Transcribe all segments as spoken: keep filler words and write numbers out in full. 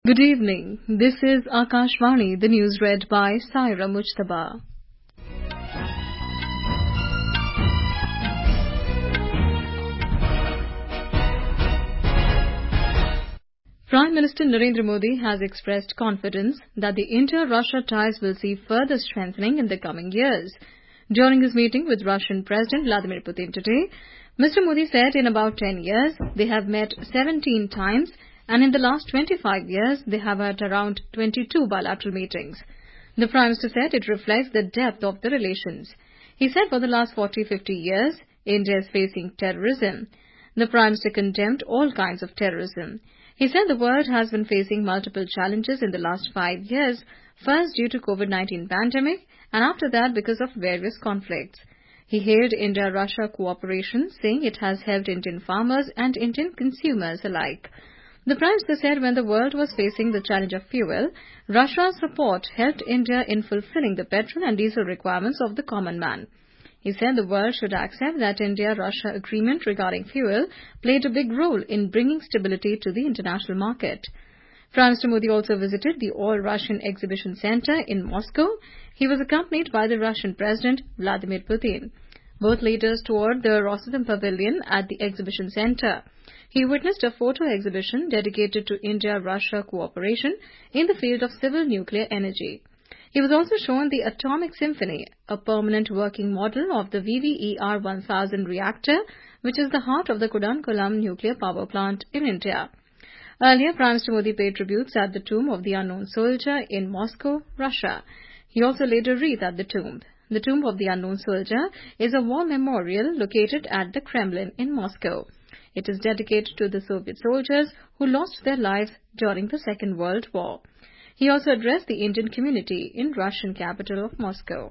Good evening. This is Akashvani, the news read by Saira Mujtaba. Prime Minister Narendra Modi has expressed confidence that the India-Russia ties will see further strengthening in the coming years. During his meeting with Russian President Vladimir Putin today, Mister Modi said in about ten years, they have met seventeen times, and in the last twenty-five years, they have had around twenty-two bilateral meetings. The Prime Minister said it reflects the depth of the relations. He said for the last forty to fifty years, India is facing terrorism. The Prime Minister condemned all kinds of terrorism. He said the world has been facing multiple challenges in the last five years, first due to COVID nineteen pandemic, and after that because of various conflicts. He hailed India-Russia cooperation, saying it has helped Indian farmers and Indian consumers alike. The Prime Minister said when the world was facing the challenge of fuel, Russia's support helped India in fulfilling the petrol and diesel requirements of the common man. He said the world should accept that India-Russia agreement regarding fuel played a big role in bringing stability to the international market. Prime Minister Modi also visited the All-Russian Exhibition Centre in Moscow. He was accompanied by the Russian President Vladimir Putin. Both leaders toured the Rosatom Pavilion at the exhibition centre. He witnessed a photo exhibition dedicated to India-Russia cooperation in the field of civil nuclear energy. He was also shown the Atomic Symphony, a permanent working model of the V V E R one thousand reactor, which is the heart of the Kudankulam nuclear power plant in India. Earlier, Prime Minister Modi paid tributes at the tomb of the unknown soldier in Moscow, Russia. He also laid a wreath at the tomb. The tomb of the unknown soldier is a war memorial located at the Kremlin in Moscow. It is dedicated to the Soviet soldiers who lost their lives during the Second World War. He also addressed the Indian community in Russian capital of Moscow.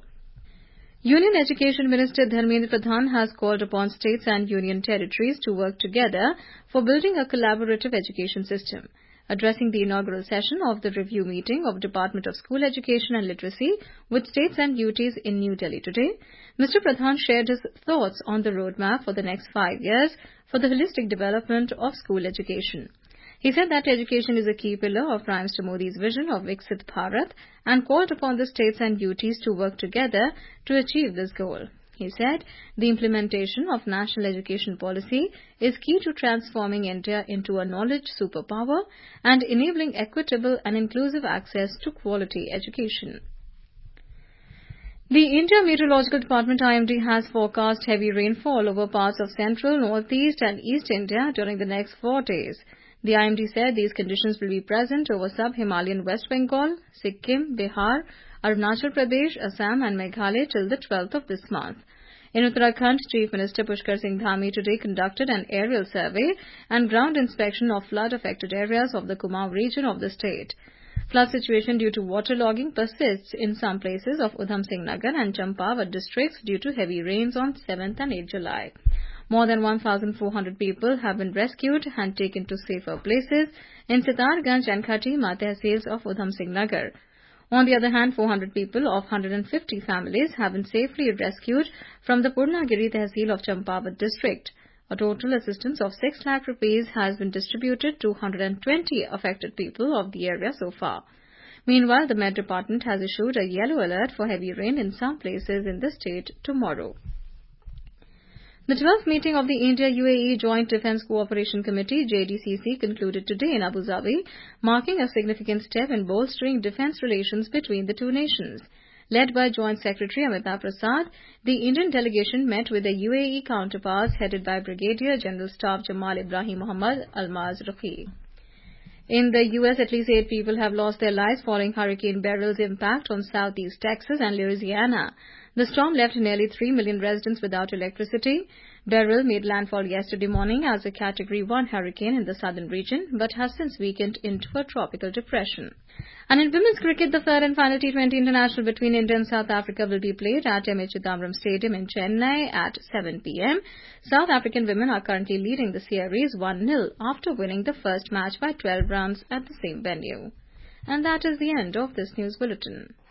Union Education Minister Dharmendra Pradhan has called upon states and union territories to work together for building a collaborative education system. Addressing the inaugural session of the review meeting of Department of School Education and Literacy with states and U Ts in New Delhi today, Mister Pradhan shared his thoughts on the roadmap for the next five years for the holistic development of school education. He said that education is a key pillar of Prime Minister Modi's vision of Viksit Bharat and called upon the states and U Ts to work together to achieve this goal. He said the implementation of national education policy is key to transforming India into a knowledge superpower and enabling equitable and inclusive access to quality education. The India Meteorological Department I M D has forecast heavy rainfall over parts of central, northeast and east India during the next four days. The I M D said these conditions will be present over sub-Himalayan West Bengal, Sikkim, Bihar, Arunachal Pradesh, Assam and Meghalaya till the twelfth of this month. In Uttarakhand, Chief Minister Pushkar Singh Dhami today conducted an aerial survey and ground inspection of flood-affected areas of the Kumaon region of the state. Flood situation due to waterlogging persists in some places of Udham Singh Nagar and Champawat districts due to heavy rains on seventh and eighth July. More than one thousand four hundred people have been rescued and taken to safer places in Sitarganj and Khatima tehsils of Udham Singh Nagar. On the other hand, four hundred people of one hundred fifty families have been safely rescued from the Purnagiri tehsil of Champawat district. A total assistance of six lakh rupees has been distributed to one hundred twenty affected people of the area so far. Meanwhile, the Met Department has issued a yellow alert for heavy rain in some places in the state tomorrow. The twelfth meeting of the India-U A E Joint Defence Cooperation Committee J D C C concluded today in Abu Dhabi, marking a significant step in bolstering defence relations between the two nations. Led by Joint Secretary Amita Prasad, the Indian delegation met with their U A E counterparts headed by Brigadier General Staff Jamal Ibrahim Muhammad Al-Mazrouqi. In the U S, at least eight people have lost their lives following Hurricane Beryl's impact on southeast Texas and Louisiana. The storm left nearly three million residents without electricity. Beryl made landfall yesterday morning as a Category one hurricane in the southern region, but has since weakened into a tropical depression. And in women's cricket, the third and final T twenty international between India and South Africa will be played at M A Chidambaram Stadium in Chennai at seven p m South African women are currently leading the series one nil after winning the first match by twelve runs at the same venue. And that is the end of this news bulletin.